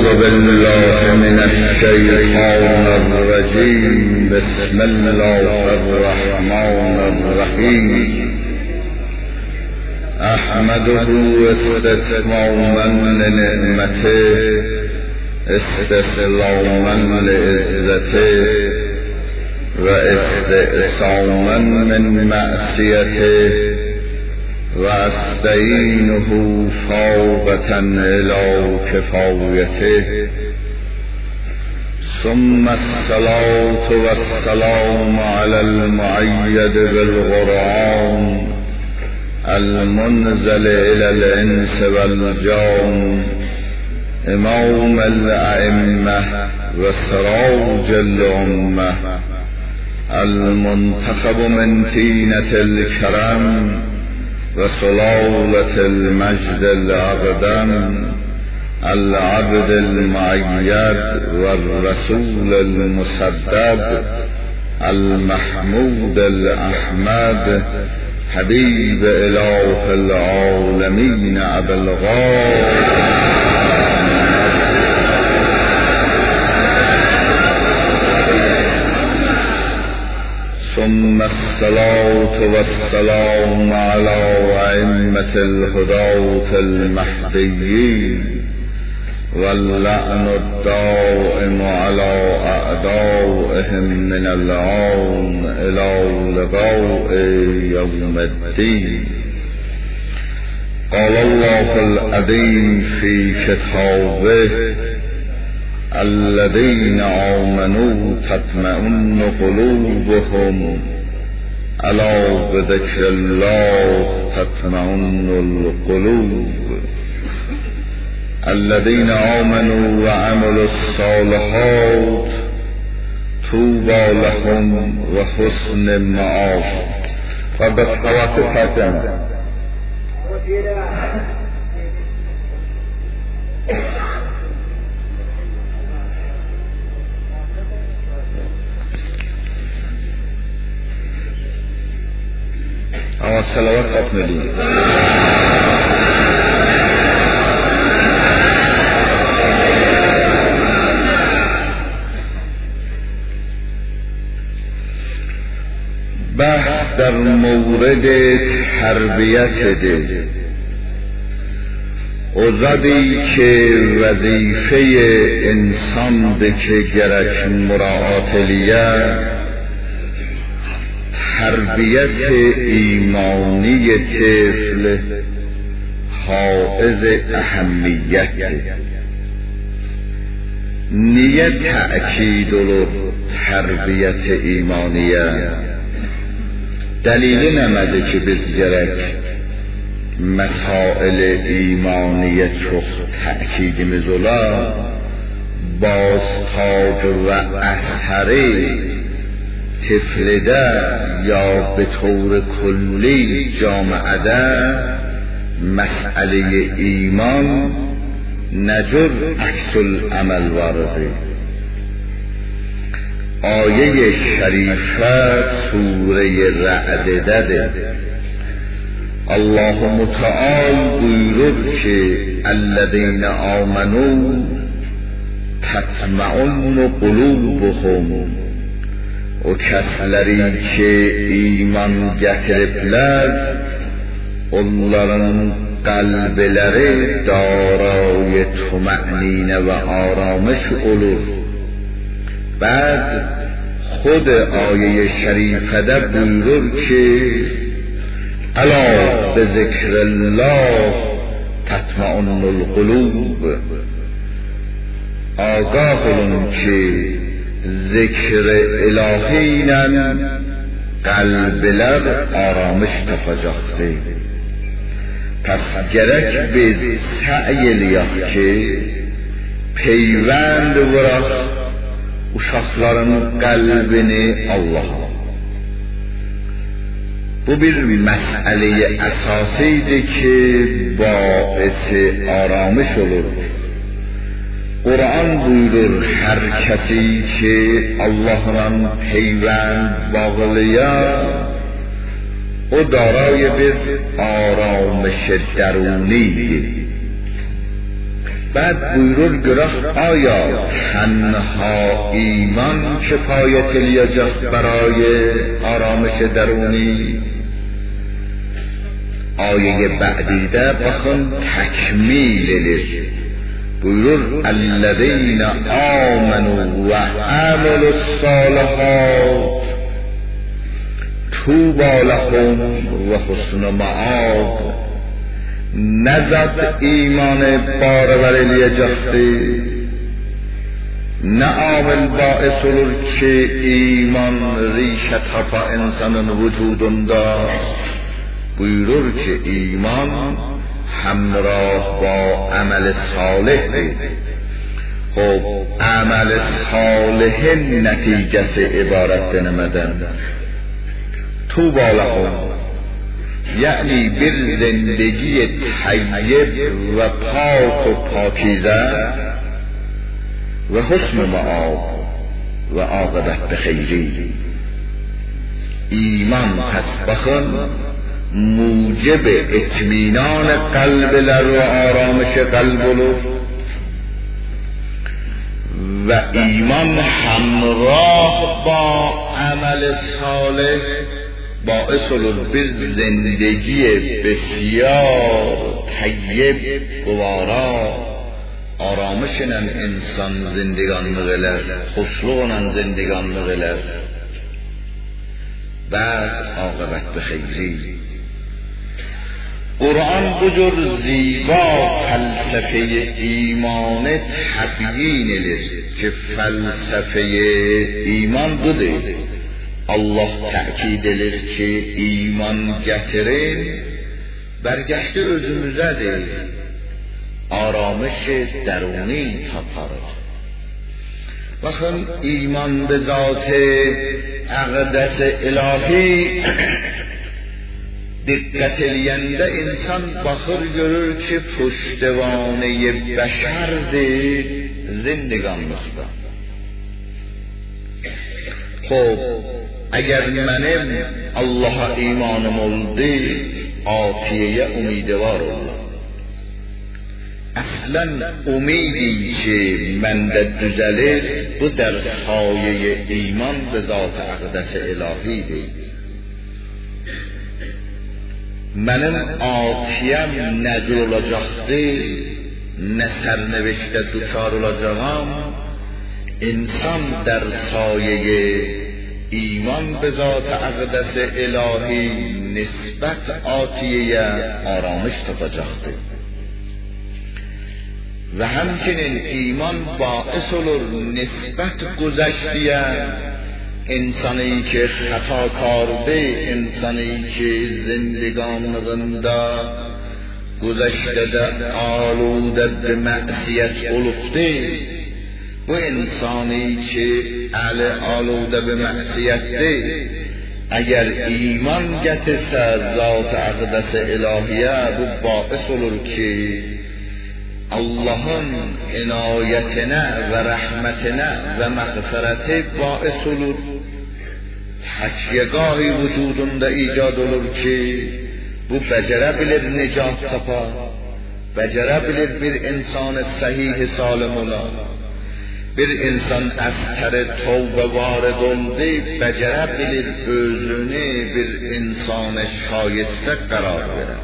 أعوذ بالله من الشيطان الرجيم. بسم الله الرحمن الرحيم. أحمده استتماما لنعمته استسلاما لعزته واستعصاما من معصيته واستعينه فوقة إلى كفايته. ثم الصلاة والسلام على المؤيد بالقرآن المنزل إلى الإنس والجان إمام الأئمة وسراج الأمة المنتخب من طينة الكرم وسلالة المجد الأقدم العبد المؤيد والرسول المسدد المحمود الأحمد حبيب إله العالمين أبا الغار. ثم الصلاة والسلام على أئمة الهداة المهديين واللعن الدائم على أعدائهم من الآن إلى لقاء يوم الدين. قال الله العظيم في كتابه: الذين آمنوا تطمئن قلوبهم ألا بذكر الله تطمئن القلوب. الذين آمنوا وعملوا الصالحات طوبى لهم وحسن مآب. فبالتواتر ختم. اما صلوات ختملی. بحث در مورد تربیت دل، اوزادی که وظیفه انسان ده که گرک مراعات لیه تربیت ایمانی طفل حائز اهمیت. نیت تأکید و تربیت ایمانیه دلیل نمده که بزگرک مسائل ایمانیت رو تأکید مزولا بازتاب و اثره طفل ده یا به طور کلی جامعه ده مسئله ایمان نجر عکس العمل وارده. آیه شریفه سوره رعد ده الله متعال بویرد که الذین آمنوا تطمئن قلوبهم و کسleri که ایمان gətiriblər onların qalbləri دارای طمأنینه و آرامش olur. بعد خود آیه شریفه ده بویرد که الا به ذکر الله تطمئن القلوب. آگاه olun که ذکر الهینن قلبلر آرامش تفاجاخته. پس گرک به سعی لیاق که پیوند ورaq uşaqların qəlbini Allah'a. Bu bir məsələ əsasidir ki, baisi aramış olur. Qur'an buyurur, hər kəsi ki Allah'la پیوند bağlayan o دارای bir آرامش درونیdir. بعد buyurur گراه آیا تنها ایمان کفایت برای آرامش درونی؟ آیه بعدیده bakın تکمیل buyurur الذین آمنوا و عملوا الصالحات طوبی لهم و حسن مآب. نزد ایمان barıvəriliyə cəhdi, nə amil bais olur ki iman rişə tapa insanın vücudunda. Buyurur ki iman همراه با عمل صالح. خب عمل صالح نتیجه عبارت نمدن طوبی لهم، یعنی bir زندگی طیب و پاک و پاکیزه و حسن مآب و عاقبت بخیری. ایمان پس بخون موجب اطمینان قلبler و آرامش قلب olur و ایمان همراه با عمل صالح باعث olur bir زندگی بسیار طیب گوارا آرامشنن insan زندگانلıq elər, xoşluqla زندگانلıq elər. بعد عاقبت بخیری. قرآن بجور زیبا فلسفه ایمان تبیین edir که فلسفه ایمان budur. Allah təkid edir ki iman gətirir, bərgəşdi özümüzədir, aramış dəruni taparır. Baxın iman به ذات اقدس الهی diqqət eləyəndə insan baxır görür ki puştevane bəşərdir zindiqanlıqda. خب اگر منم الله ایمانم oldu آتیه امیدوار oldum. اصلا امیدی که məndə düzəlir bu در سایه ایمان به ذات اقدس الهیdir. Mənim atiyəm nədir olacaqdır, nə sərnəveşdə duçar olacağam. İnsan در سایه ایمان به ذات اقدس الهی نسبت آتیه آرامش tapacaqdır. و همچنین ایمان باعث olur نسبت گذشتیه انسانی که خطاکارده، انسانی که زندگانلığında گذشته آلوده به معصیت olubdu، bu insani ki əli aludə bir məqsiyyətdir, əgər iman gətirsə zat-ı əqdəs-i ilahiyyə, bu bais olur ki Allahın inayətinə və rəhmətinə və məğfirəti bais olur. Həkiqəyi vücudunda icad olur ki bu bəcərə bilir nicat tapa, bəcərə bilir bir insanı səhih salim ola. Bir insan əskər tövbə varid oldu, bəcərə bilir özünü bir insanı şayəstə qərar verər.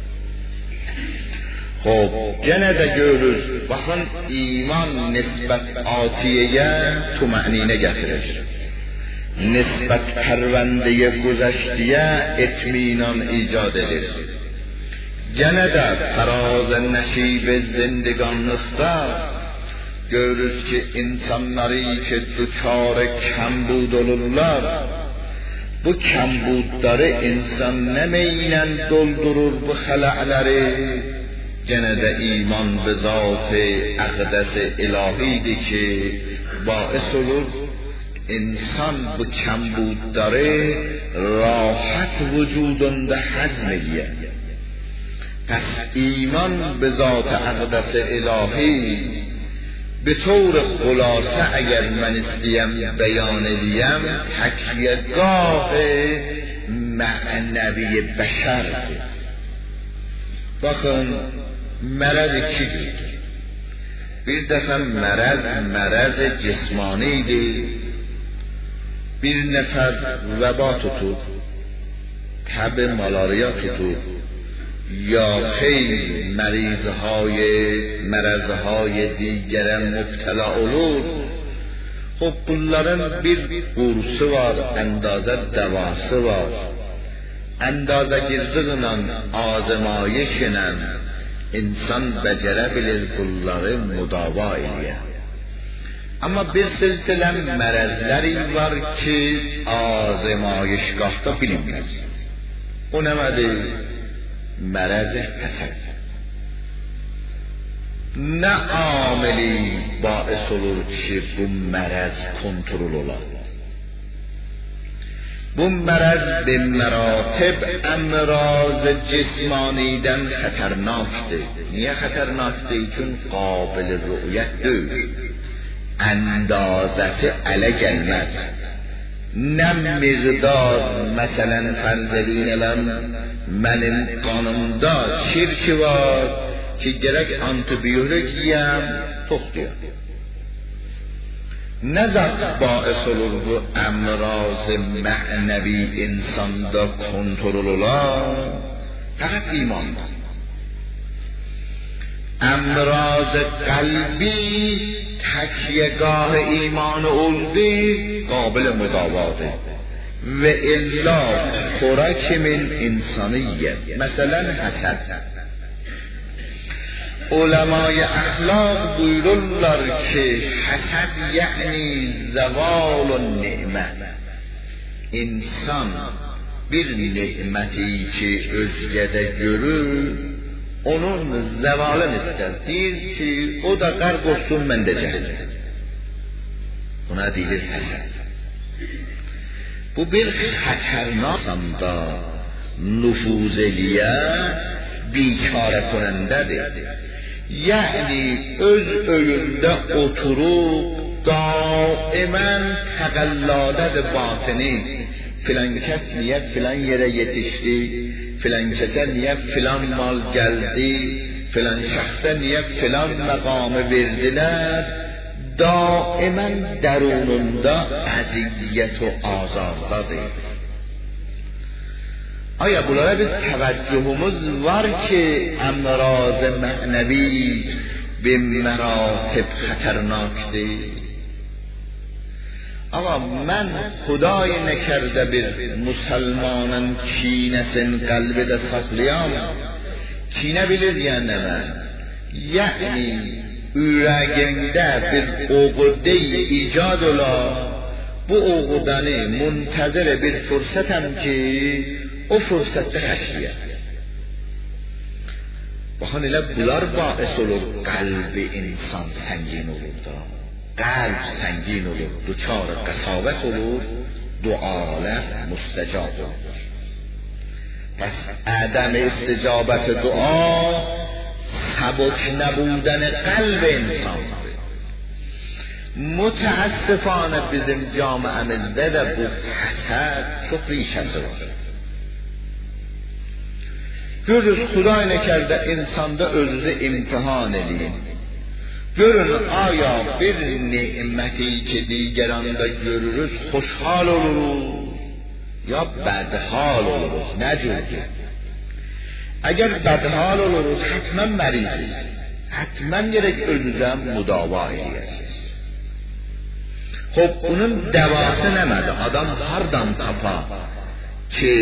Xob, yenə də görürüz, baxın iman nisbət atiyə tuma'ninə gətirir. Nisbət pərvəndəyə güzəştiyə etminan icad edir. Yenə də fəraz nəşib zindiqanlıqda görürüz ki insanları ki duçar kambud olurlar, bu kambudları insan nemeyle doldurur bu xəla'ləri? Gene de iman به ذات اقدس الهیdir ki باعث olur insan bu kambudları rahat vücudunda hazm ediyor. پس ایمان به ذات اقدس الهی به طور خلاصه اگر من استیم بیان دیم تکیهگاه معنوی بشر. Bakın mərəd ikidir. bir defa مرض جسمانی دی، bir nefer veba tutur، تب مالاریا tutur، یا خیلی مرضهای دیگر مبتلا olur. خب bunların bir kursu var, اندازه davası var. Endazagirliğinlə, azmayışla insan becerebilir bunları müdava eləyə. Amma bir silsilə mərəzləri var ki, azmayışgahda bilinməz. O nədir? Mərəz həsəd. Nə amili bais olur ki, bu mərəz kontrol olar? Bu mərəz به مراتب امراض جسمانیdən xətərnakdır. Niyə xətərnakdır? Çün qabil rü'yət deyil. Əndazəsi ələ gəlməz. Nə miqdar, məsələn, fərz edin mənim qanımda şirki var ki, gərək antibiyotik yiyəm, toxtuyam. نه ذات باعث olur bu امراض معنوی insanda kontrol olan faqat imandır. امراض قلبی تکیهگاه ایمان oldu قابل مداواته و الا خوراک من انسانیت. مثلا حسد. علمای اخلاق buyururlar ki hasad yani zeval nimet. İnsan bir nimeti ki özgədə görür, onun zevalını ister. Deyir ki o da qərq olsun, mən də cəhənnəm. Buna deyilir hasad. Bu bir xətərnasanda nüfuz eləyə, بیکاره کننده. یعنی öz öyündə oturub daima təqəlladə batini filan kəs niyə filan yerə yetişdi, filan kəsə niyə filan mal gəldi, filan şəxsə niyə filan məqamı verdilər, daima dərununda əziyyət و azardadır. آیا bunlara biz توجهumuz var ki امراض معنوی به مراتب خطرناکdir. Ama mən Xuday nəkərdə bir musalmanın kinəsini qəlbidə saxlayam. Kinə bilir yəni nə mən? Yəni ürəyimdə bir uğudə icad ola, bu uğudanı muntəzir bir fürsətəm ki o fürsətdə xəşliyəm. Baxın elə bunlar bais olur qəlbi insan səngin olur da. Qəlb səngin olur, duçar qəsavət olur, dualar müstəcab olur. Pes ədəm isticabət dua سبک نبودن قلب انسانdır. متاسفانه bizim camiamizdə də bu həsəd çox rişəsi var. Görürüz Xuday nəkərdə insanda özünü imtihan edin. Görün aya bir niməti ki digəranda görürüz xoşhal oluruz ya بدحال oluruz. Nə cürdür? Əgər بدحال oluruz həttəmən məriziz. Həttəmən gerek özünüzdən müdava edəsiniz. Xub bunun dəvası nəmədir? Adam hardan tapa ki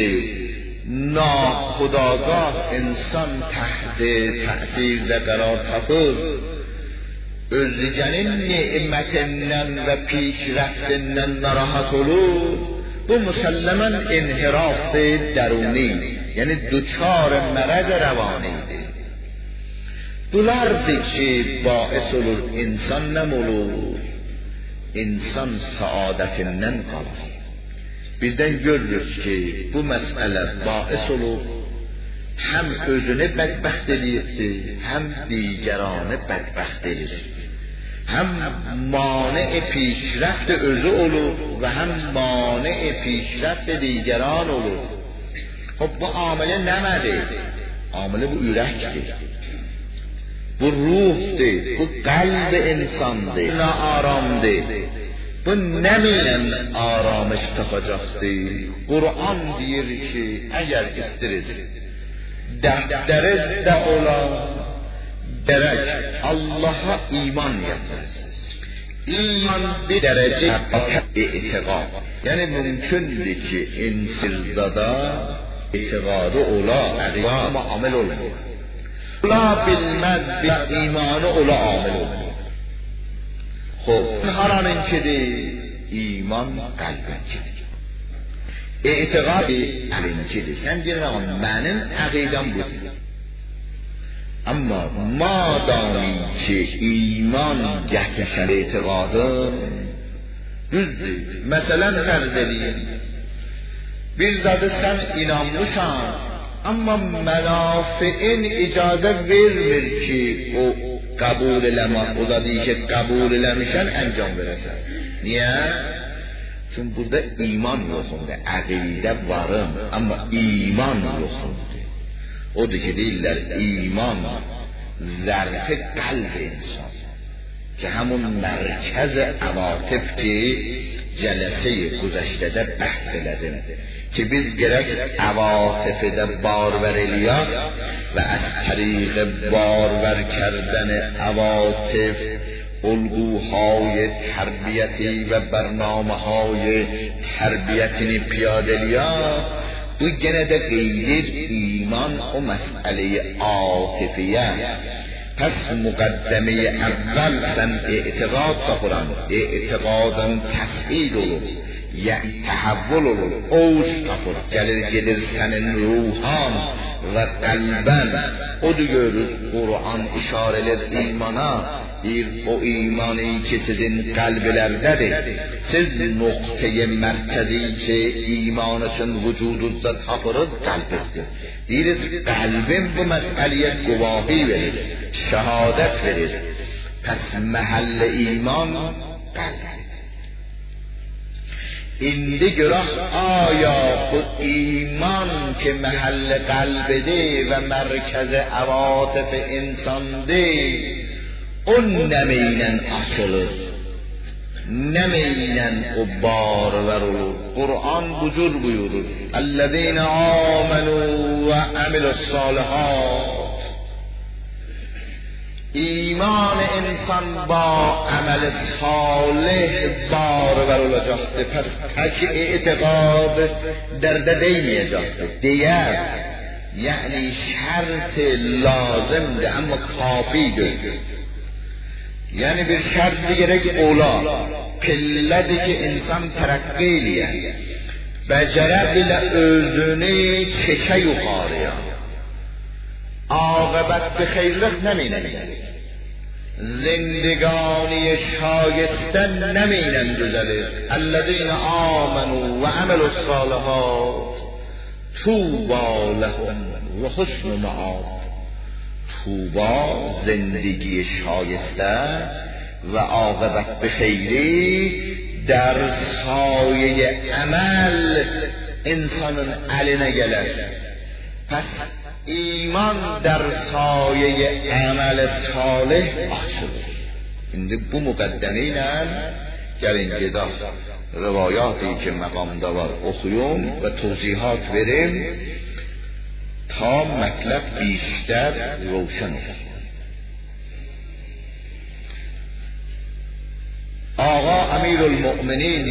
ناخودآگاه انسان تحت تأثیر قرار tapır, özgənin nimətindən və پیشرفتindən narahat olur. Bu müsəlləmən inhirafdır dəruni, yəni duçar mərəz rəvanidir. Bunlardır ki bais olur insan nəm olur, insan saadətindən qalır. Birdən görürüz ki bu məsələ bais olur, həm özünü bədbəxt edirdi, həm digəranı bədbəxt edir. Həm mane پیشرفت özü olur və həm mane پیشرفت digəran olur. Xub bu amilə nəmədir? Amilə bu ürəkdir. bu ruhdur, bu qalb insandır, nə aramdır. Bu nəminlə aramış tapacaqdır. Qur'an deyir ki, əgər istiriz, dərdərizdə olan dərək Allah'a iman gətirəsiniz. İman bir dərəcə etiqad. Yəni mümkündür ki, insizada etiqadı ola, amma amel olmuyor. Ola bilməz bir imanı ola amel olmuyor. Xo'p, haranınkidir? İman qalbinkidir. Etiqad əlinkidir. Sən deyirəm, mənim əqidəm budur. Amma madami ki iman gətirsən etiqadı düzdür. Məsələn fərz edin, bir zadı sən inanmışsan, amma mənafiin icazə vermir ki o qəbul eləmə, o da deyir ki qəbul eləmişən əncam verəsən. Niyə? Çünki burada iman yoxundur, əqidə varım, amma iman yoxundur. Odur ki deyirlər, iman zərfi qalb insan ki həmun mərkəz əvatif ki cələsə-i güzəştədə bəhs elədim ki biz gərək əvatifidə barver eləyək və az طریق barver کردن əvatif الگوهای تربیتی و برنامه‌های تربیتی پیاده‌الی‌اند bu gene de geylir iman o mesele عاطفیه. پس مقدمه اول sen اعتقاد تخورن، اعتقادın تسهیل olur, yani تحول olur, اوج تخور gelir senin ruhan ve kalben. O da görür Kur'an işareler imana, bir o imanı ki sizin kalblerdedir. Siz noktayı merkezi ki iman için vücudunuzda tapırız kalbinizdir. Diriz kalbin bu meseleye guvahi verir, şehadet verir. Pes mahalle iman kalbidir. İndi görək aya bu iman ki mahalle kalbidir ve merkezi avatif insandır. O nəməylə açılır, nəməylə o barver olur. Kur'an bu cür buyurur. اَلَّذ۪ينَ آمَنُوا وَعَمِلُوا الصَّالِحَاتِ İman insan ba əməl salih barver olacaqdır. Pes təki etiqad dərdə değməyəcəkdir. Deyər, yani şart lazımdır ama kafi değil. Yani bir şart gerek ola, pilledi ki insan terakki eləyə, becere bile özünü çeke yukarıya, ağabət bir xeyrlik nemeynen, zindگانی şayeste nemeynen düzelir. اَلَّذ۪ينَ آمَنُوا وَعَمَلُوا الصَّالِحَاتِ طُوبَى لَهُمْ وَحُسْنُ مَآبٍ. طوبا زندگی شایسته و عاقبت به خیری در سایه عمل insanın eline gelir. Pes iman der سایه عمل salih açılır. Şimdi bu müqəddəmə gəlin gedək rivayatı ki məqamda var oxuyum və tövzihat verim تا مطلب بیشتر روشن شد. آقا امیر المؤمنین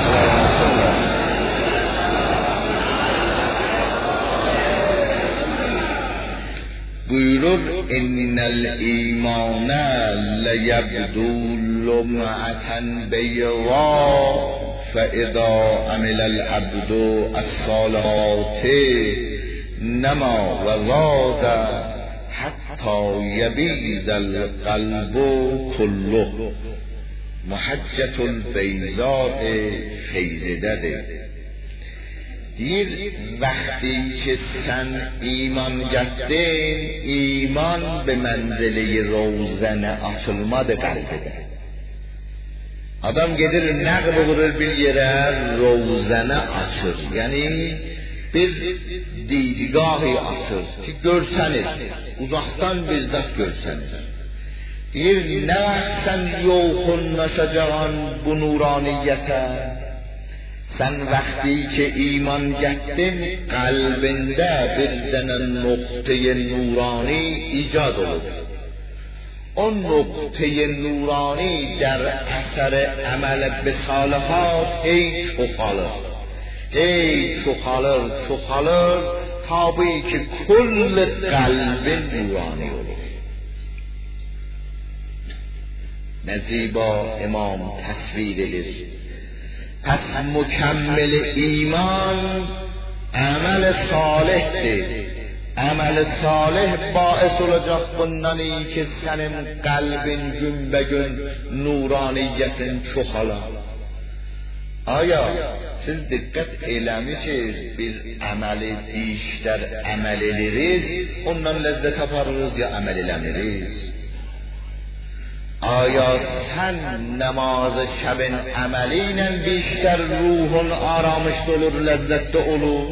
buyurur ان الایمان لیبدو لمعة بیضاء فاذا عمل العبد الصالحات نما و زاد حتی یبیض القلب کله. محجة البیضاء فیضده دیر وقتی که سن ایمان گردین ایمان به منزله روزن açılmadı qalbide. Adam gelir nəqb vurur bir yerə روزنə açır. Yani bir didgahı açır ki görseniz, uzaktan bir zat görseniz. deyir nə sən yoxunna şəcəğən bu nuraniyyətə. Sən vəqti ki iman gətdin, qəlbində bir dənə nöqtə-i nurani icad olur. O nöqtə-i nurani در اثر عمل به صالحات çoxalır tabi ki کل قلب نورانی olur. نه زیبا امام تصویر edir. پس مکمل ایمان عمل صالحdir. Əməl salih bais olacaq bundan ki sənin qəlbin günbəgün nuraniyyətin çoxalar. Aya siz diqqət eləmişsiniz, bir əməli بیشتر əməl edirik, ondan ləzzət aparırız ya əməl eləmirik? Aya sən namaz şəbin əməli ilə بیشتر ruhun aramışda olur, ləzzətdə olur?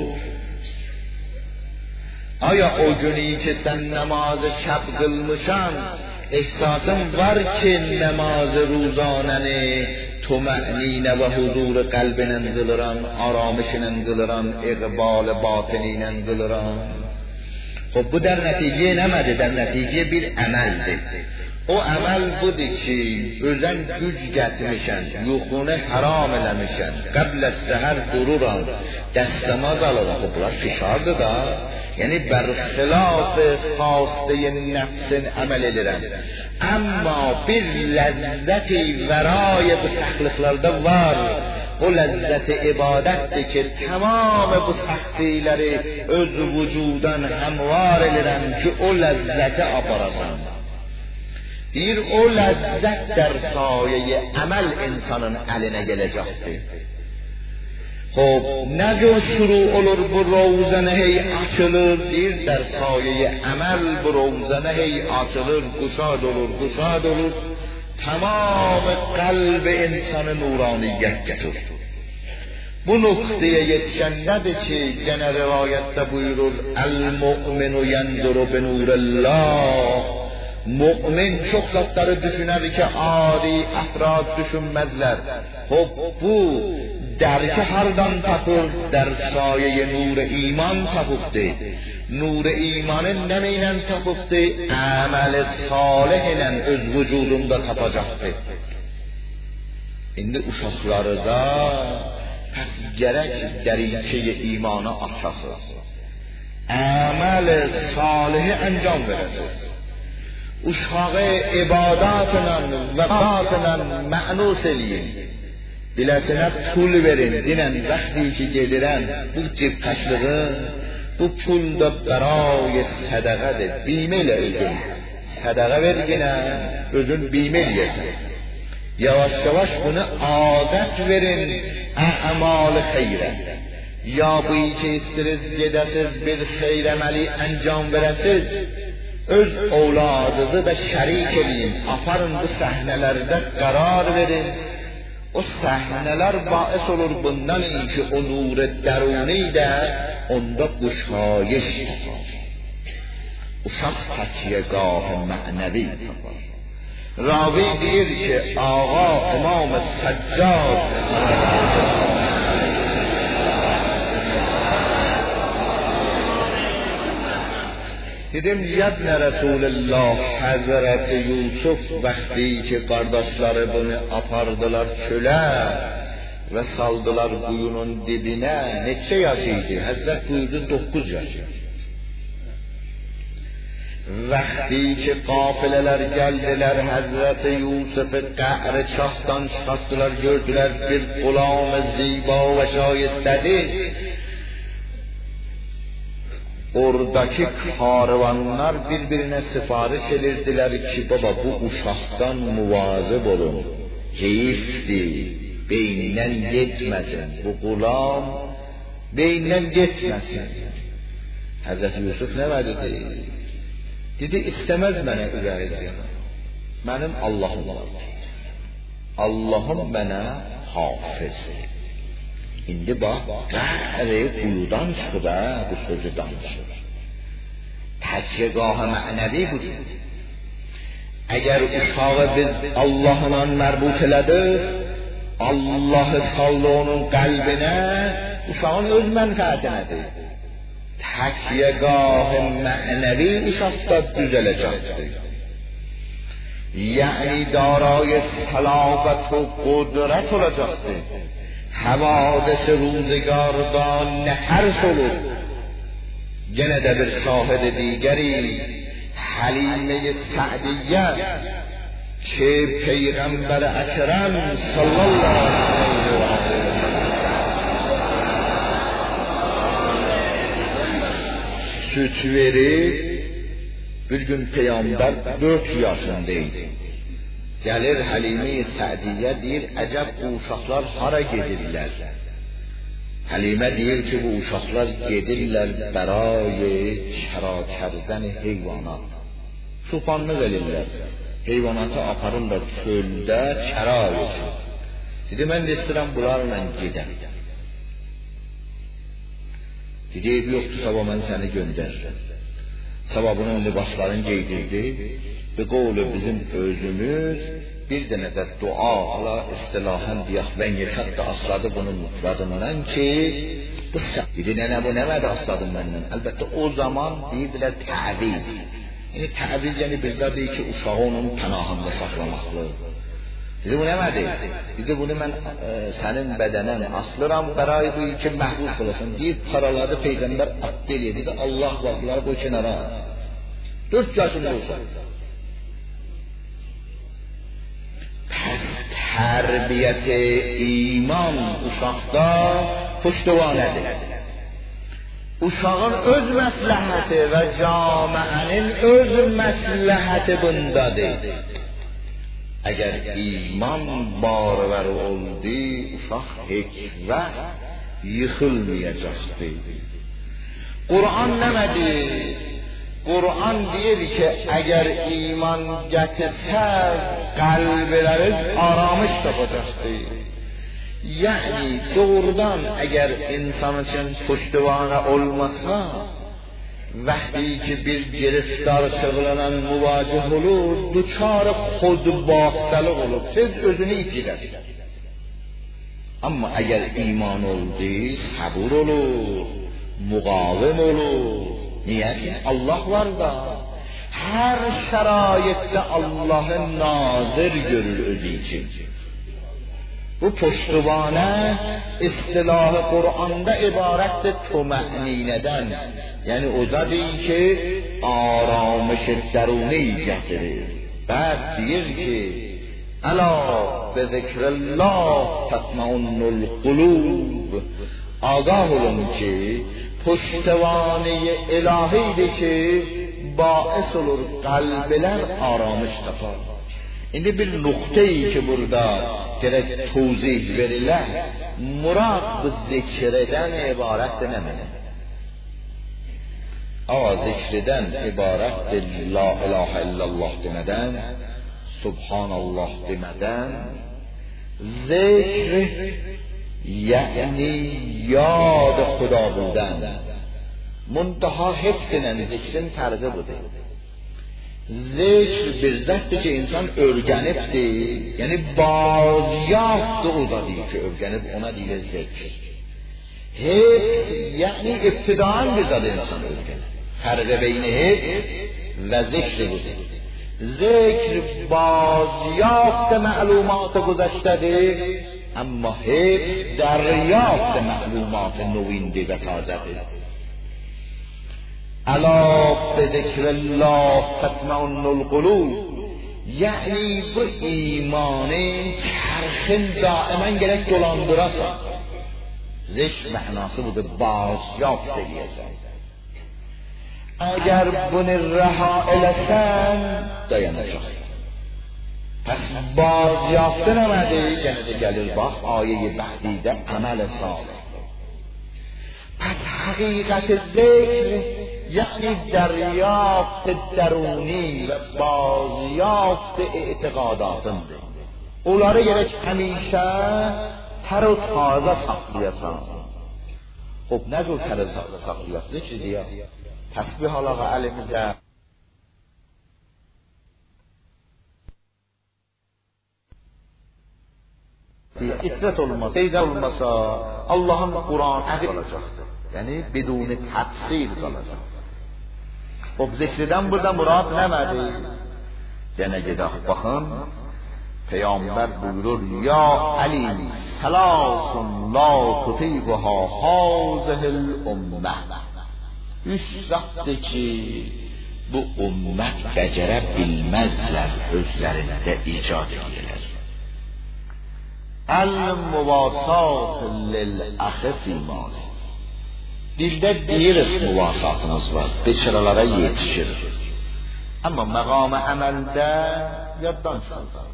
آیا o günü ki sen namaz şab kılmışan ehsasın var ki namaz روزانه طمأنینه و حضور قلبinen kılıran, aramışinen kılıran, iqbal batiniyle kılıran. خب bu در نتیجه نمده، در نتیجه bir əməldir. O əməl budur ki özən güc gətirmişən, yuxunu haram eləmişən, qəblə səhər dururan, dəstəmaz alırlar. Xub bunlar fişardır da. یعنی برخلاف خواسته نفس عمل edirəm. Amma bir ləzzəti vərای bu səxliqlərdə var. O ləzzəti ibadətdir ki tamam bu səxtiləri öz vücudan həmvar edirəm ki o ləzzəti aparasan. Deyir o ləzzət در سایه əməl insanın əlinə gələcəkdir. خب نجو شروع olur bu روزنه هی açılır, deyir در سایه عمل bu روزنه هی açılır, گشاد olur, tamam qalb insanı nuraniyyət gətir. Bu nöqtəyə yetişəndədir ki gene rivayətdə buyurur el-mu'minu yenduru bi nurillah. Mümin çok zatları düşünür ki adi afrad düşünmezler. Hop bu درک hardan tapır, در سایه نور ایمان tapıbdır. Nur imanın nemeyle tapıbdır? Amel salih ile öz vücudunda tapacaqdır. İndi uşaqlarıza pəs gərək dərikəyi imanı açasız. Amel salihi əncam verəsiz. Uşağı ibadatla və qatla mənus eləyin. Biləsinə pul verin, dinən vaxtı ki gedirən bu cib taşlığı, bu pul da برای sədəqədir, bimə ilə özün. Sədəqə ver yine, özün bimə eləyəsən. Yavaş yavaş bunu adət verin, əmal xeyrə. Ya bu ki istiriz gedəsiz bir xeyr əməli əncam verəsiz, öz ovladınızı da şərik eləyin, aparın bu səhnələrdə qərar verin. O sahneler باعث olur bundan ki o nur درونی de onda گشایش tapar. Uşaq təkiyegah mənəvi tapar. Ravi deyir ki آقا امام سجاد dedim yebne Resulullah Hazreti Yusuf vakti ki kardeşleri bunu apardılar çöle ve saldılar kuyunun dibine. Neçe yaşıydı? Hazret buyurdu 9 yaşıydı. Vakti ki kafileler geldiler Hazreti Yusuf'u qəhr çaxdan çıxartdılar, gördüler bir gulam ziba ve şayistədir. Oradaki karvanlar birbirine sipariş edirdiler ki baba bu uşaqdan muvazib olun. Heyifdir, beynindən getməsin. Bu gulam beynindən getməsin. Hazreti Yusuf ne verdi? Dedi istemez mənə ürəyidir. Mənim Allahım var. Allahım mənə hafizdir. İndi bax, qəhr-i quyudan çıxıb bu sözü danışır. Təkiyegah mənəvi budur. Əgər uşağı biz Allahla mərbut elədik, Allah sallı onun qəlbinə, uşağın öz mənfəətinədir. Təkiyyəgah mənəvi uşaqda düzələcəkdir. Yəni darای صلابت و قدرت olacaqdır. Havadis روزگارdan نحرس olur. Gene de bir şahid digeri Halime Sa'diye ki Peygamber Ekrem sallallahu aleyhi ve sellem süt verip bir gün Peygamber 4 yaşındaydı. Gelir Halime Sa'diye deyir, acaba bu uşaqlar hara gedirlər? Halime deyir ki bu uşaqlar gedirlər برای çara kərdən heyvanat. Çobanlıq edirlər. Heyvanatı aparırlar çöldə çara üçün. Dedi mən də istəyirəm bunlarla gedəm. Dedi ev yoxdur, sabah mən səni göndərirəm. Sabah bunun libaslarını giydirdi. Bir qovlu bizim özümüz bir dənə də dua ala istilahan deyək ben yekat da asladı bunun mutladından ki bu dedi nənə bu nəmədi asladım məndən. Əlbəttə o zaman deyirlər təviz. Yəni təviz yəni bir zat deyir ki uşağı onun pənahında saxlamaqlı. Dedi bu nəmədi? Dedi bunu mən sənin bədənən aslıram bəray bu ki məhbus qılasın deyib paraladı Peyğəmbər attı eləyedi dedi Allah var bunları qoy kənara. 4 yaşında uşaq. Tərbiyət iman uşaqda puştuvanədir. Uşağın öz məsləhəti və camiənin öz məsləhəti bundadır. Əgər iman barəvər oldu, uşaq heç vaxt yıxılmayacaqdır. Qur'an nəmədir? Qur'an deyir ki, əgər iman gətirsəz, qəlbləriniz aramış tapacaqdır. Yəni, doğrudan əgər insan üçün puştivanə olmasa, vəqti ki bir giriftar çığlanan müvacih olur, duçar xudbaxtəlıq olur, tez özünü itirir. Amma əgər iman oldu, sabır olur, müqavim olur. Niyə ki Allah var da hər şəraitdə Allahı nazir görür özü üçün. Bu puştuvanə istilahı Qur'anda ibarətdir tuma'ninədən. Yəni o da deyir ki aramış dəruni gətirir. Bəd deyir ki əla bi zikrəllah tatma'unnul qulub. Ağah olun ki puştivani ilahidir ki bais olur qalblər aramış tapar. İndi bir nöqteyi ki burada gerek tevzih verilir, murad bu zikreden ibarettir nəmədir? Ama zikreden ibarettir la ilahe illallah demeden, subhanallah demeden, zikr yani yad Xuda buden. Muntaha hepsinin zikrin tərzi budur. Zikr bir zətdir ki insan örgənibdir, yəni baziyaftdır o da deyir ki örgənib ona deyilir zikr. Hepsi yəni ibtidan bir zat insan örgənib. Fərqə beyni hepsi və zikr budur. Zikr baziyaft məlumat güzəştədir, amma hepsi dəryaft məlumat növindi və tazədir. Əla bi zikrəllah tatma'unnul qulub. Yəni bu imanın çərxin daimən gerek dolandırasan. Zikr mənası budur, baziyaft eləyəsən. Əgər bunu rəha eləsən, dayanacaqdır. Pəs baziyaftı nəmədir? Yenə də gəlir bax, ayə-i bəhdidə əməl salih. Pəs həqiqət zikr یعنی دریافت درونی و بازیافت اعتقاداتındır. Onları gerek həmişə tər و tazə saxlayasan. Xub nə cür tər و tazə saxlayasın ki deyə təsbih alağı əlimizə itrət olmasa, seydə olmasa, Allahın Qur'an əzib olacaqdır. Yəni, biduni təfsir qalacaq. O zikridən burada murad nəmədir? Yenə gedək, baxın, Peyğəmbər buyurur, Ya Ali, sələsun la tutibuha hazihil ümmə. Üç zatdır ki, bu ümmət bəcərə bilməzlər özlərində icad edirlər. Əl-müvasat lil-əxi fîmâli. Dildə deyirik müvasatınız var, beçəralara yetişir. Amma məqam-ı əməldə yaddan çıxar.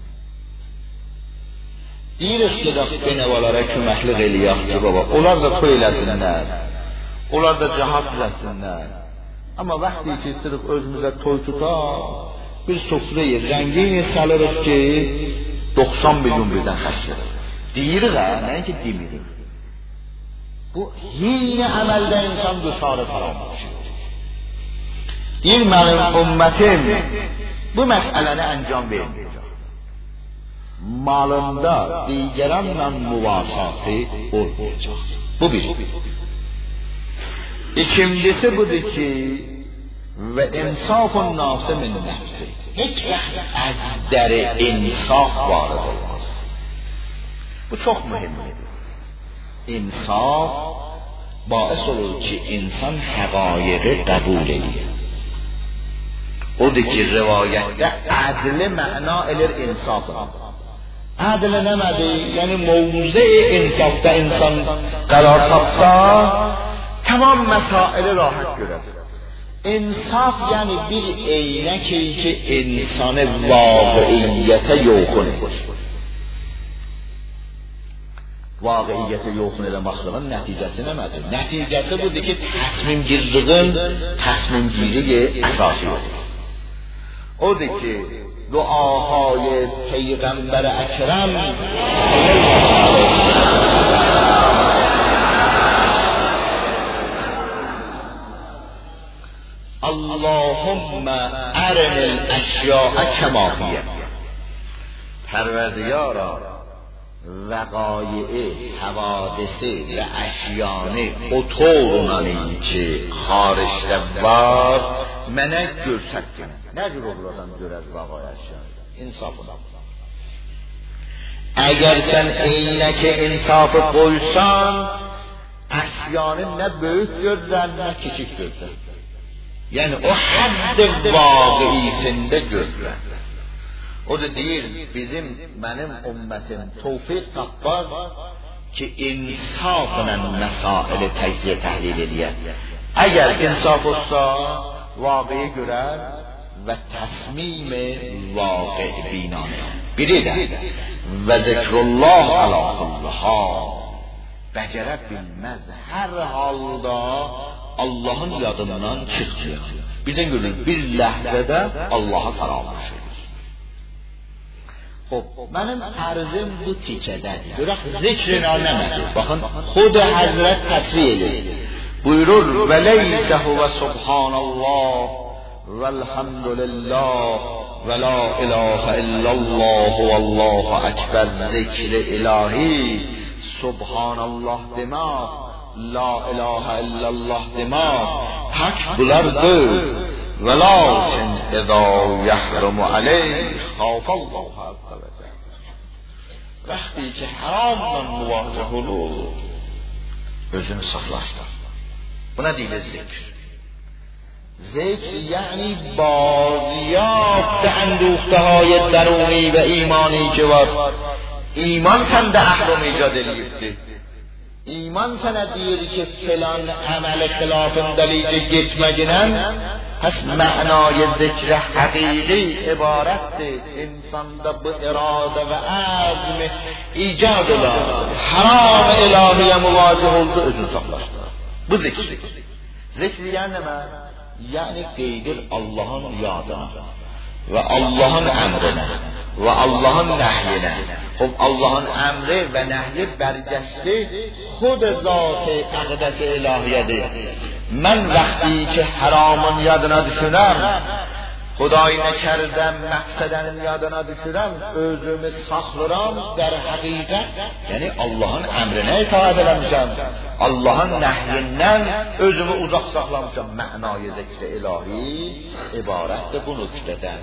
Deyirik ki, benəvalara köməklik eləyək ki, baba, onlar da toy eləsinlər, onlar da cihad eləsinlər. Amma vaxtı ki, istirik özümüzə toy tutaq, bir sofrayı rəngin salırıq ki, 90 milyon birdən xərc edək. Deyirik ha, nəinki demirik. Bu, yeni əməldə insan düşarı faramışır. Deyir, mənim ümmətim bu məsələni əncam verməyəcək. Malında digərənlə müvasatı olmayacaq. Bu bir. İkincisi budur ki, və insafun nafsi min nəfsi. Heç vaxt əzdəri insaf varid olmaz. Bu çox mühimdir. İnsaf bais olur ki, insan həqaiqi qəbul edir. Odur ki, rivayətdə ədli məna elir insafı. Ədl nəmədir? Yəni, mövzu-i insafda insan qərar tapsa, tamam məsaili rahat görər. İnsaf yəni bir eynəki ki, insanı vaqiiyyətə yoxun edir. Vaqiiyyətə yoxun eləməxlığın nəticəsi nəmədir? Nəticəsi budur ki, təsmimgirliğin təsmimgirliği əsası yoxdur. Odur ki, duahay Peyğəmbər Əkrəm Allahümme ərinil əşya'a kəmahiyyə. Pərverdiyara vəqayi, həvadisi və əşyanı o torunanın ki, xaricdə var, mənə görsətdin. Nə cür olur adam görər vəqayi əşyanı? İnsafına. Əgər sən eynəki insafı qoysan, əşyanı nə böyük görürlər, nə kiçik görürlər. Yəni o hədd vaqiisində görürlər. O da deyir, mənim ümmətim tövfiq tapmaz ki, insafla məsaili təcziyə təhlil edir. Əgər insaf olsa, vaqiyi görər və təsmimi vaqi binanə. Biri də və zikrullah alə kulli hal. Bəcərə bilməz hər halda Allahın yadından çıxmıyor. Birdən görün, bir ləhzədə Allaha faramış edir. Mənim ərzim bu tikədədir. Görək, zikrin nəmədir? Baxın, xud Həzrət təsvir edir. Buyurur, və leysə huvə subhanallah vəlhamdülillah və la ilahə illallah və allahu əkbər zikri ilahi. Subhanallah demək, la ilahə illallah demək, hak bunlar deyil. Və lakin əzə yəhrumu aleyh xafallahu azza və cəl. Vaxtı ki, haramla müvacih olur, özünü saxlaşdır. Buna deyilir zikr. Zikr yani baziyaft اندوخته‌های درونی و ایمانی که var. ایمان sende ahram icad edildi. İman sana diyor ki filan amel xilafındalice gitmeginen, pes ma'nay zikr hakiki ibarettir. İnsanda bu irade ve azmi icad eder. Haram ilahiye muvacih oldu, özünü saklaştır. Bu zikr. Zikr yani ne? Yani qeydir Allah'ın yadına ve Allah'ın emrine ve Allah'ın nehyine. Allah'ın emri ve nehyi bercəsti xud zat-ı əqdəs-i ilahiyedir. Mən vaxtı ki haramın yadına düşünəm, Xudoy nəkərdən məqsədənin yadına düşürəm, özümü saxlıram در həqiqət. Yəni Allahın əmrinə itaat eləmişəm, Allahın nəhyindən özümü uzaq saxlamışam. Mənay zikr ilahi ibarətdir bu nöqtədən.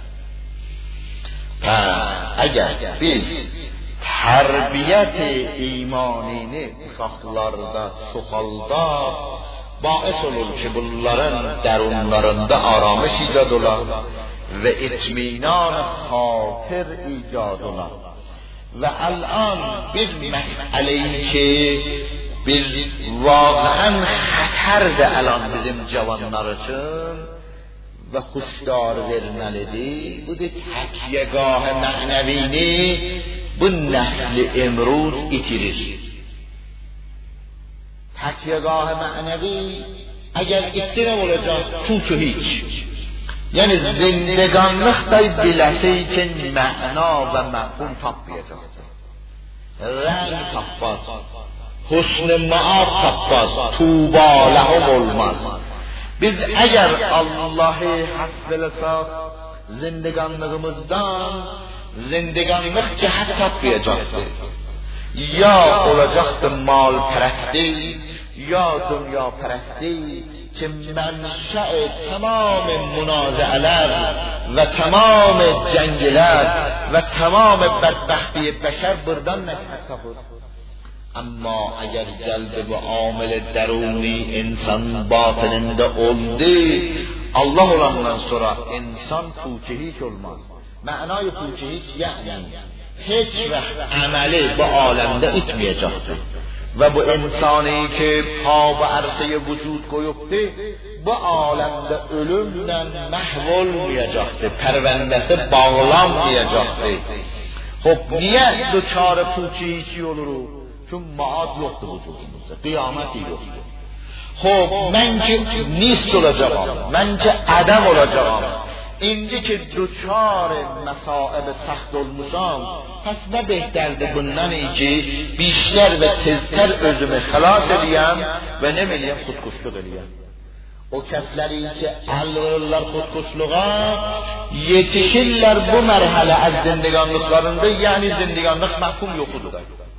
Əgər biz tərbiyyət imanini uşaqlarda çoxaldaq, باعث olur ki bunların درونlarında آرامش ایجاد olar ve اطمینان خاطر ایجاد olar. و الان bir məsələyi ki biz واقعا xətərdir الان bizim cavanlar üçün və xuşdar verməlidir. Bu təkiyyəgah mənəvini bu nəsli امروز itirir. تکیهگاه معنوی اگر اتنه olacak çünkü hiç. Yani zindگانlıqda biləsi için məna və məfhum tapmayacaqdır. Rəng tapmaz, husn-ı maab tapmaz, tuğba ləhum olmaz. Biz eğer Allah'ı hasbeləsək zindگانlığımızdan zindگانlıq cəhət tapmayacaqdır. Ya olacaktı mal peresti ya dünya peresti ki menşe tamam münazaeler ve tamam cengiler ve tamam bedbahti beşer buradan neşet tapır. Ama eğer geldi bu amel deruni insan batınında oldu, Allah olandan sonra insan puçu hiç olmaz. Mənay puçu hiç yani hiç vaxt əməli bu aləmdə itməyəcəkdir. Və bu insani ki pə və ərsəyə vücud qoyubdur, bu aləmdə ölümlə məhv olmayacaqdır, pərvəndəsi bağlanmayacaqdır. Xop, niyə düçarı puçi oluruq? Çünki maad yoxdur vücudumuzda, qiyaməti yoxdur. Xop, mən ki nist olacağam, mən ki ədəm olacağam. İndi ki duçar məsaib səxt olmuşam, pəs nə behtərdir bundan ki بیشتر və teztər özümü xilas edəyəm və nə eləyəm xudkuşluq edəyəm. O kəsləri ki əl verirlər xudkuşluğa, yetişirlər bu mərhələ az zindگانlıqlarında, yəni zindگانlıq məhkum yoxudur.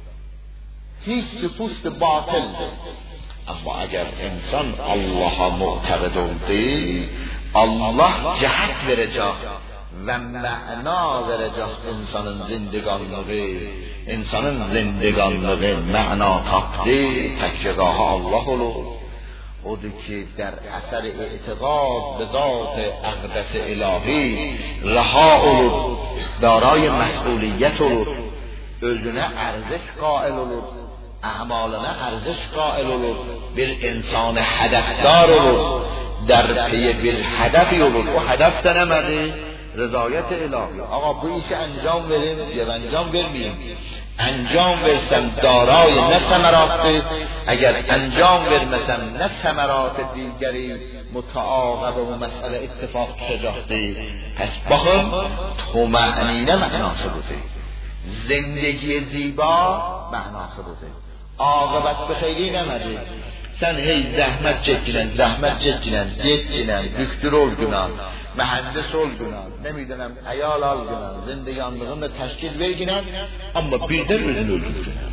Hiçdir, puşdur, batıldır. Amma əgər insan Allah'a mu'təqid oldu, Allah cəhət verəcək və məna verəcək insanın zindگانlığı. İnsanın zindگانlığı məna tapdı, təkkəgahı Allah olur. Odur ki, در اثر اعتقاد به ذات اقدس الهی رها olur, دارای مسئولیت olur, özünə ارزش قائل olur, اعمالına ارزش قائل olur, bir insanı هدفدار olur, در پی bir هدفی olur. O هدف də nəmədir? Rızayət ilahi. Ağa bu işi انجام verim, ya انجام vermeyeyim. انجام versem دارای nə səmərətdir, əgər انجام verməsəm nə səmərət digəri mutağab bu məsələ ittifaq düşəcəkdir. Pəs baxın, tuma'ninə mənası budur. Zindagi ziba mənası budur. Aqibət bi xeyri nəmədir? Sen hey zahmet çekinen, düktür ol günah, mühendis ol günah, ne miydinem, ayal al günah, zindiganlığını teşkil ver günah, ama birden özünü öldür günah.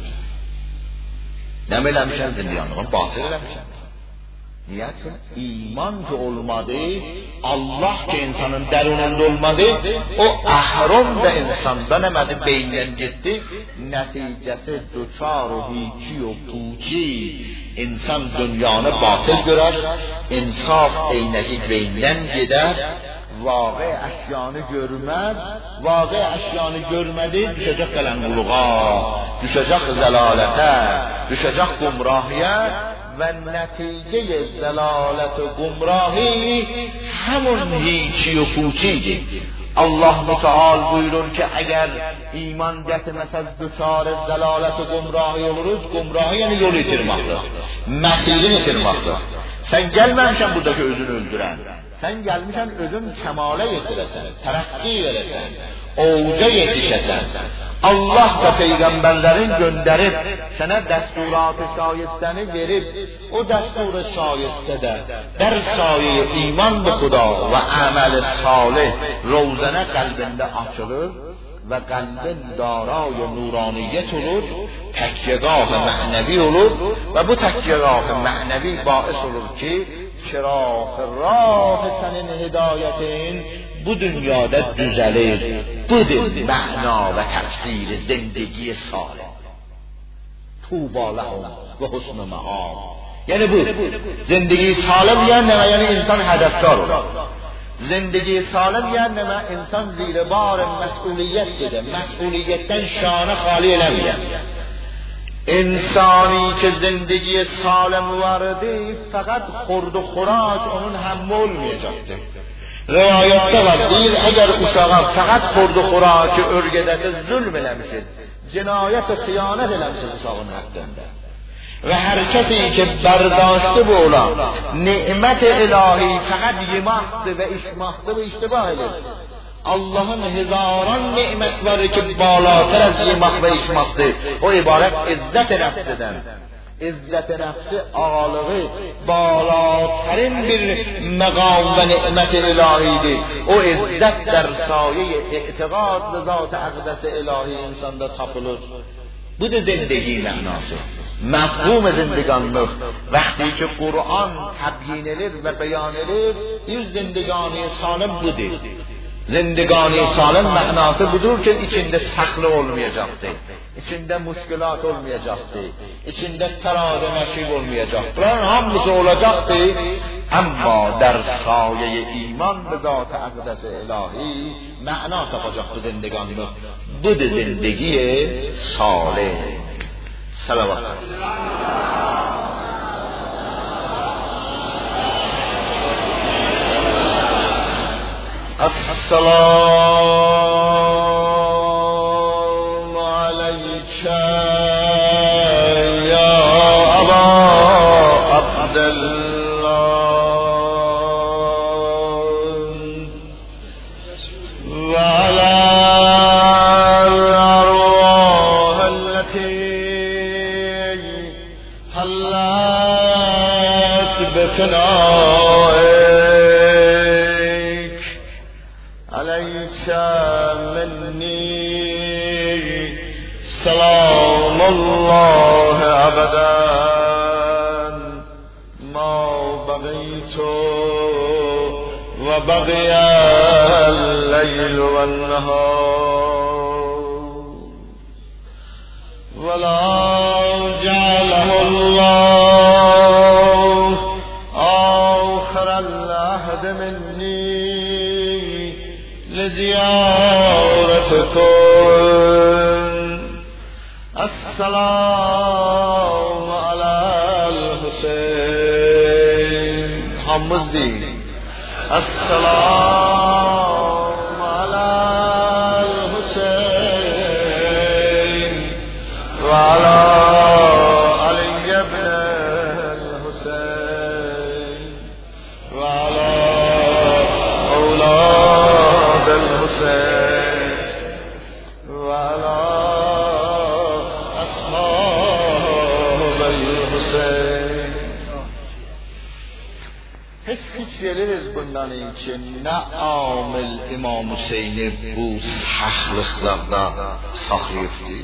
Ne melemişen zindiganlığını batıl eləmişen. Niye ki? İman ki olmadı, Allah ki insanın derununda olmadı, o ahram da insanda nəmədi beynindən getdi, nəticəsi duçar o hiçi o puçi, insan dünyanı batıl görər, insaf eynəki beynindən gedər, vaqe əşyanı görməz, vaqe əşyanı görmədi, düşəcək qələmquluğa, düşəcək zəlalətə, düşəcək qumrahiyə, ve netice zelalet ve gumrahi همون هیچی و پوچیdir. Allah Müteal buyurur ki eğer iman getirmesez düçar zelalet ve gumrahi oluruz, gumrahi yani yol yitirmektir, mesiri yitirmektir. Sen gelmemişsen buradaki özünü öldüren, sen gelmişsen özün kemale yetiresen, terakki veresen, oğuca yetişesen, Allah da peygamberlerin gönderip sana desturat-ı şayesteni verip o destur şayeste de der saye iman be Xuda ve amel salih روزنه qalbinde açılır ve qalbin daray nuraniyet olur, تکیهگاه معنوی olur ve bu تکیهگاه معنوی باعث olur ki çıraq rah senin hidayetin bu dünyada düzelir. Budur معنا ve tefsir zindagi salih. Tuba lehum ve husn maab. Yani bu zindagi salih yani insan hedefdar olur. زندگی سالم یعنی انسان زیر بار مسئولیت دیده، مسئولیتن شانه خالی نمیه. انسانی که زندگی سالم وارده فقط خورد و خوراک اون حمول میجاده. روایت var deyir eğer uşağa faqat xordu xorak örgədəsi zulm eləmişiz, cinayət və xiyanət eləmişiz uşağın haqqında. Ve hareketi ki berdاشته bu olan nimet ilahi fakat yemaktı ve içmaktı ve iştibah edir. Allah'ın hezaran nimet var ki balatır az yemak ve içmaktı. O ibaret izzet nefsinden. İzzet nefsi ağalığı balatırın bir mekam ve nimet ilahidir. O izzet der saye itikad ve zat-ı akdesi ilahi insanda tapılır. Bu da zindagi manası. Mefhum zindiganlık. Vakti ki Kur'an tebyin edilir ve beyan edilir, bir zindagani salim budur. Zindagani salim manası budur ki içinde saklı olmayacaktı. İçinde müşkilat olmayacaktı. İçinde terade nasip olmayacaktı. Bunların hamısı olacaktı. Ama der saye iman ve zat-ı akdesi ilahi mana tapacak bu zindiganlık. Bu da zindagi salih. Salavat. Assalamu aleyke ya Aba Abdullah ve ala فنائك عليك مني سلام الله أبدا ما بقيت وبقي الليل والنهار ولا جعله الله آخر العهد مني لزيارتكم السلام على الحسين حمص دين السلام على الحسين وعلى علي بن الحسين وعلى أولاد الحسين وعلى أصحاب الحسين. Hiç geliriz bundan için ne amil İmam Hüseyin'i bu sahlıklarda saxlayıbdı.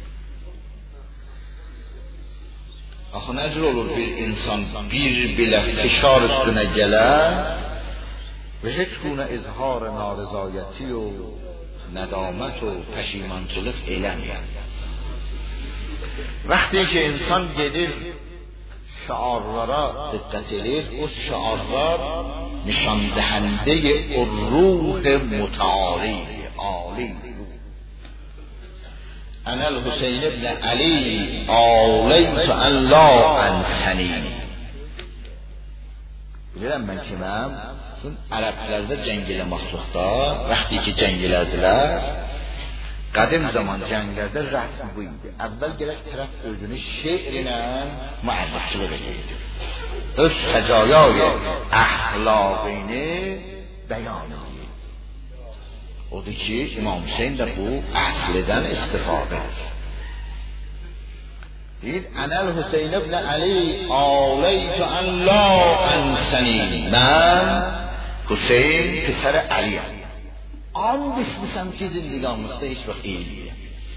Axı necür olur bir insan bir belə fişar üstüne gələr ve hiç gune izhar narizayeti o nedamet o peşimançılık eləməyər. Vakti ki insan gelir şiarlara dikkat edir, o şiarlar nişan dehende o ruh mutaali âli. Enel Hüseyin ibn Ali ağlaytu en la enseni. Bilirəm ben kiməm? Ərəblərdə cəngələ məxluqda, vaxtı ki cəngələrdilər, qadim zaman cənglərdə rəsm bu idi. Əvvəl gələk tərəf özünü şeirlə müəllifçilik edirdi. Öz səcayayı əxlaqini bəyan edirdi. O Odur ki, İmam Hüseyin də bu əslidən istifadə edir. Deyir, Ənəl Hüseyin ibn Əli aleytü ən la ənsəni. Mən Hüseyin pısarı Əliyəm. And düşmüşəm ki, zindiqanlıqda heç vaxt eyliyəm.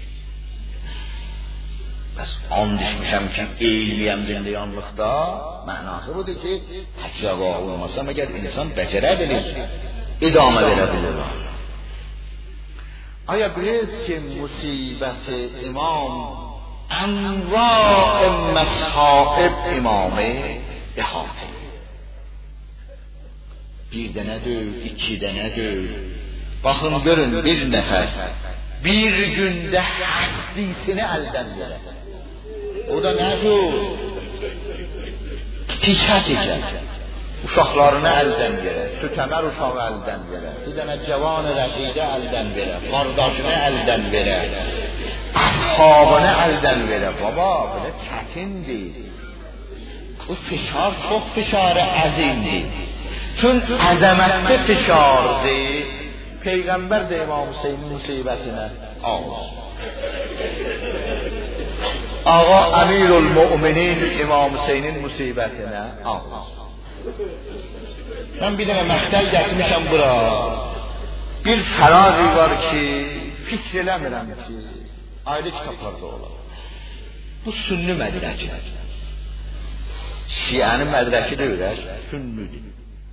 Bəs and düşmüşəm ki, eyliyəm zindiqanlıqda, mənası budur ki, təkyağa olmasam, əgər insan bəcərə bilir, idamə verə bilir. Aya bilirsiniz ki, musibəti imam enva məsaib imamı ihatə. Bir dənədir, iki dənədir. Baxın, görün, bir nəfər bir gündə həddisini əldən verər. O da nədir? Tikə-tikə. Uşaqlarını əldən verər, sütəmər uşağı əldən verər, bir dənə cavan rəqidə əldən verər, qardaşını əldən verər, əshabını əldən verər. Baba, belə çətindir. Bu fişar çox fişarı əzimdir. Çün əzəmətli fişardır. Peyğəmbər də İmam Hüseynin musibətinə ağır. Ağa Əmirul Müminin İmam Hüseynin musibətinə ağır. Mən bir dənə məxtəl gətirmişəm bura. Bir fərazi var ki, fikr eləmirəm ki, ayrı kitablarda olar. Bu sünni mədrəkidir. Şiənin mədrəki deyilər, sünnidir.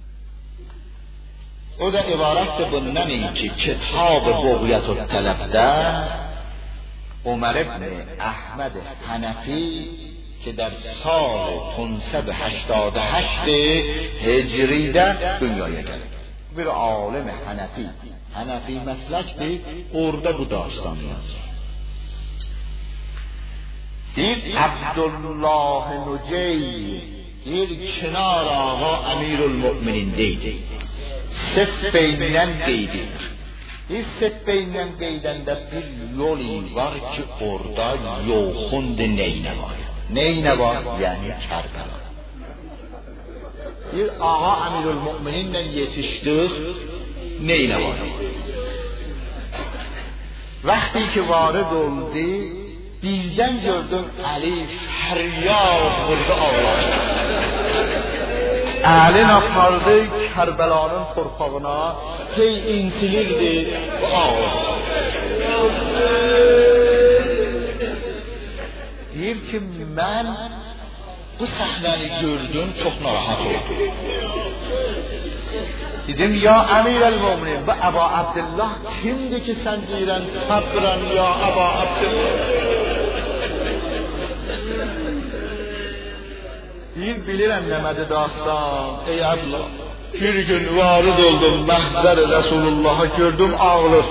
O da ibarətdir bundan ki, Kitab-ı Buğyətül Tələbdə Ömər ibn Əhməd Hənəfi ki در سال 588 هجریdə dünyaya gəlir. Bir alim Hənəfi məsləkdir, orada bu dastanı yazır. Bir Abdullah Nucey bir kənar ağa Əmirül Möminindeydi. Sefbeynən qeydir. Bir Sefbeynən qeydəndə bir yolu var ki, orada yoxundur neynə var. Neynə var? Yəni Kərbəla. Bir ağa Əmirül Mömininlə yetişdik, neynə var? Vaxtı ki varid oldu, birdən gördüm Əli fəryad burada ağlar. Əlin apardı Kərbəlanın torpağına, hey insilirdi bu ağlar. Deyir ki, mən bu səhnəni gördüm, çox narahat oldum. Dedim, ya Əmirəl-Möminin, bu Əba Abdullah kimdir ki, sən deyirən, sabran ya Əba Abdullah? Deyir, bilirəm nəmədir dastan, ey Əbla. Bir gün varid oldum, məhzər-i Resulullah'a gördüm, ağlır.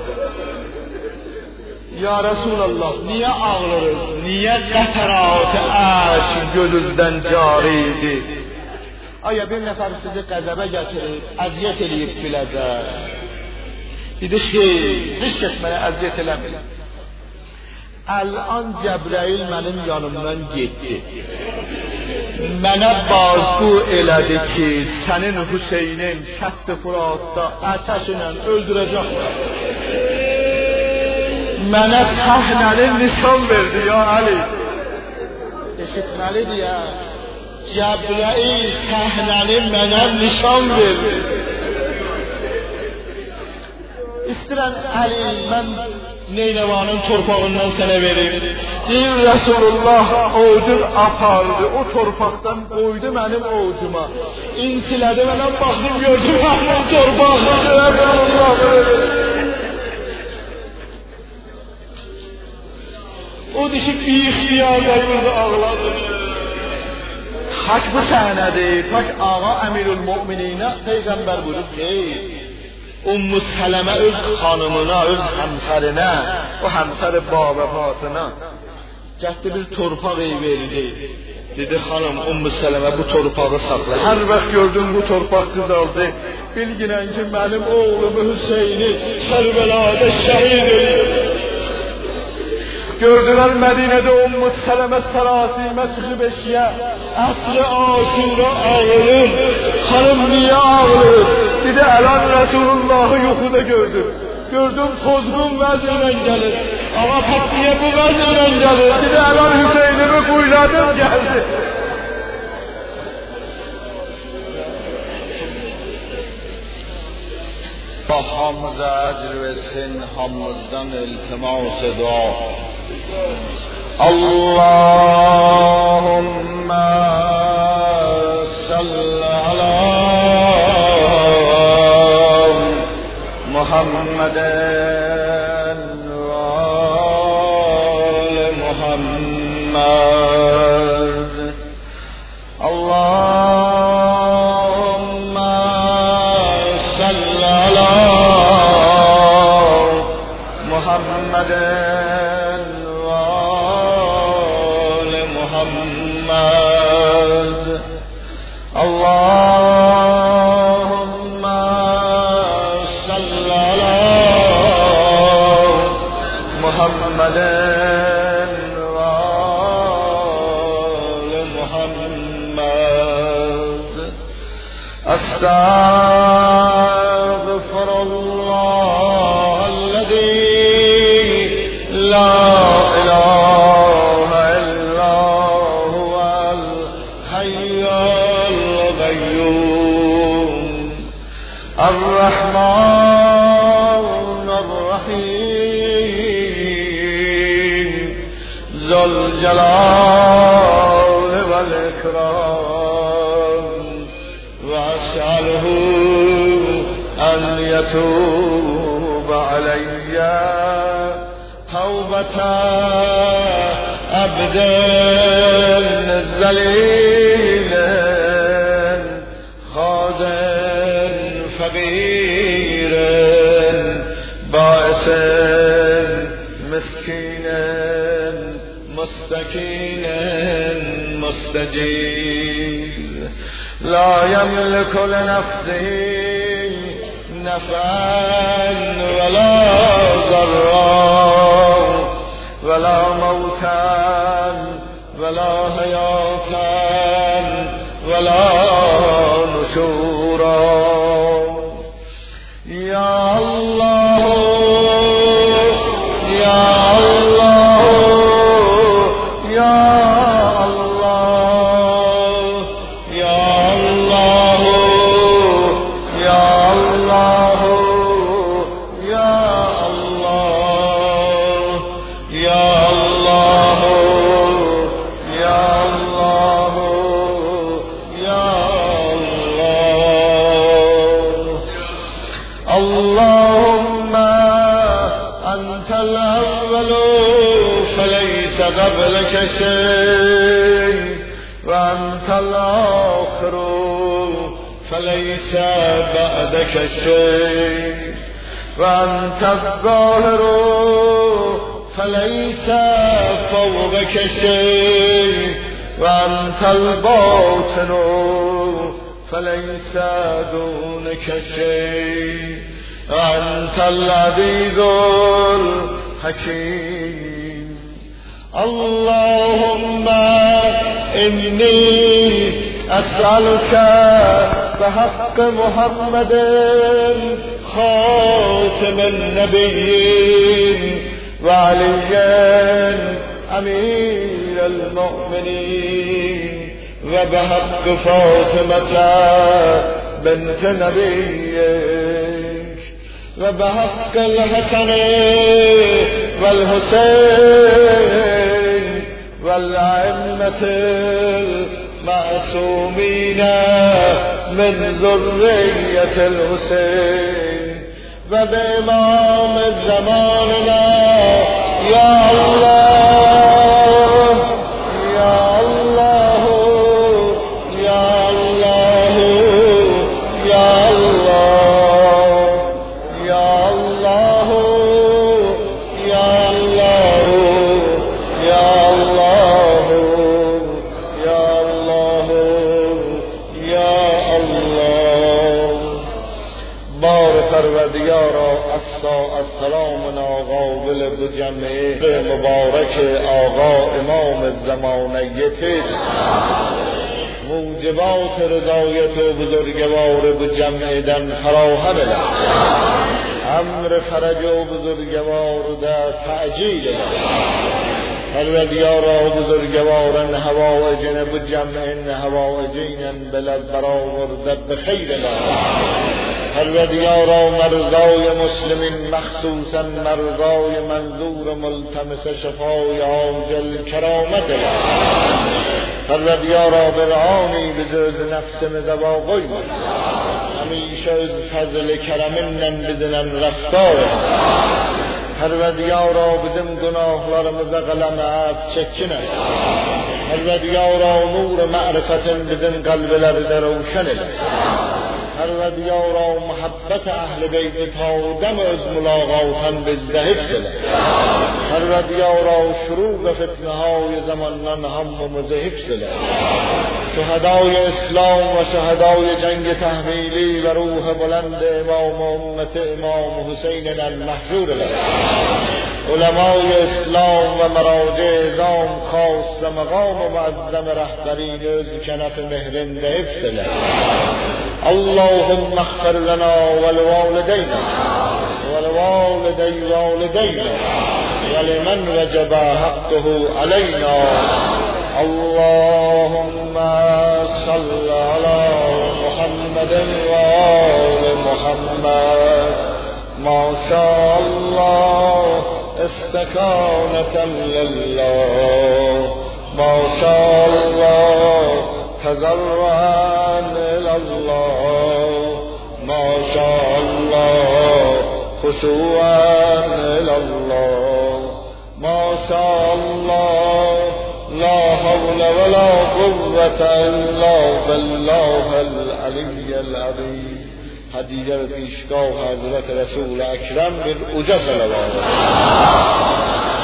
Ya Resulallah, niye ağlarız? Niye qəfərat-ı əşk gözüzdən cariydi? Aya bir nəfər sizi qəzəbə gətirib, əziyyət eləyib biləcək. Dedi ki, heç kəs mənə əziyyət eləmir. Əl-an Cəbrəil mənim yanımdan getdi. Mənə bazbu elədi ki, sənin Hüseynin şətt-i Furatda ətəşlə öldürəcəklər. Mənə səhnəni nişan verdi ya Əli. Eşitməlidir ya. Cəbrəil səhnəni mənə nişan verdi. İstəyirəm Əli, mən Neynəvanın torpağından sənə verim. Deyir Resulullah ovcun apardı, o torpaqdan qoydu mənim ovcuma. İnsilədi, mənə baxdım, gördüm mənim torpağını. O dişi bir ixtiyar burada ağladı. Tak bu səhnədir, tak ağa Əmirül Mömininə Peyğəmbər buyurub ki, Ümmü Sələmə öz xanımına, öz həmsərinə, o həmsəri babafasına cəhdi bir torpaq verdi. Dedi, xanım, Ümmü Sələmə bu torpağı saxla. Hər vaxt gördüm bu torpaq qızaldı. Bilginən ki, mənim oğlumu Hüseyni Kərbəlada şəhid edib. Gördülər Mədinədə Ümmü Sələmə sərasimə çıxıb eşiyə. Əsr-i Aşura ağlayır. Xanım niyə ağlayır? Dedi, əlan Resulullah'ı yuxuda gördüm. gördüm tozgun vəzirlə gəlir. Ağa Fatmiyə bu vəzirlə gəlir. Dedi, Əlan Hüseynimi quyladım, gəldi. با حامد اجر و سن حامدن التماس دعا اللهم صل على محمد و آل محمد اللهم صل على محمد و آل محمد اللهم صل على محمد و آل محمد استغفر الله الذي لا اله الا هو الحي القيوم الرحمن الرحيم ذو الجلال والإكرام وأسأله أن يتوب علي توبة عبد ذليل خاضع فقير بائس مسكين مستكين مستجير لا يملك لنفسه نفعا ولا ضرا ولا موتا ولا حياة ولا نشورا يا الله يا الله يا الله يا الله يا الله يا الله يا الله يا الله يا الله اللهم أنت الأول فليس قبلك شيء وأنت الآخر فليس بعدك شيء وأنت الظاهر فليس فوقك شيء وأنت الباطن فليس دونك شيء وأنت العزيز الحكيم اللهم إني أسألك بحق محمد خاتم النبيين وعلي أمير المؤمنين وبحق فاطمة بنت نبيك وبحق الحسن والحسين والأئمة المعصومين من ذرية الحسين وبإمام زماننا يا الله يا الله يا الله يا الله يا الله يا الله يا الله يا الله يا الله بار پروردگارا السلام ناقابل به جمعه مبارک آقا امام زمانیت موجبات رضایت و بزرگوار به جمع دن فراهم امر فرج و بزرگوار در تعجیل پروردگارا بزرگوارن هوایجن بجمعن هوایجین بلد برآورده بخیر پروردگارا مرضای مسلمین مخصوصا مرضای منظور ملتمس شفای عاجل کرامت پروردگارا برعانی بجز نفس مزواقی همیشه از فضل کرمنن بدنن رفتار پروردگارا bizim günahlarımıza قلم عفو çekine پروردگارا نور معرفتن bizim kalbelerde روشن eyle پروردگارا محبت اهل بیت تا دم از ملاقاتن bizde حفظ eyle پروردگارا شروع فتنه های زمانن همموزه حفظ eyle شهدای اسلام و شهدای جنگ تحمیلی و روح بلند امام امت امام حسین المحجور له علمای اسلام و مراجع اعظام خاص مقام معظم رهبرین از کنف مهرنده حفظ له اللهم اغفر لنا ولوالدینا ولوالدی والدینا ولمن وجب حقه علینا اللهم صل على محمد وآل محمد ما شاء الله استكانة لله ما شاء الله تضرعا إلى الله ما شاء الله خشوعا إلى الله ما شاء الله لا حول ولا قوة إلا بالله العلي العظيم هدیه به پیشگاه حضرت رسول اکرم بالعجز صلوات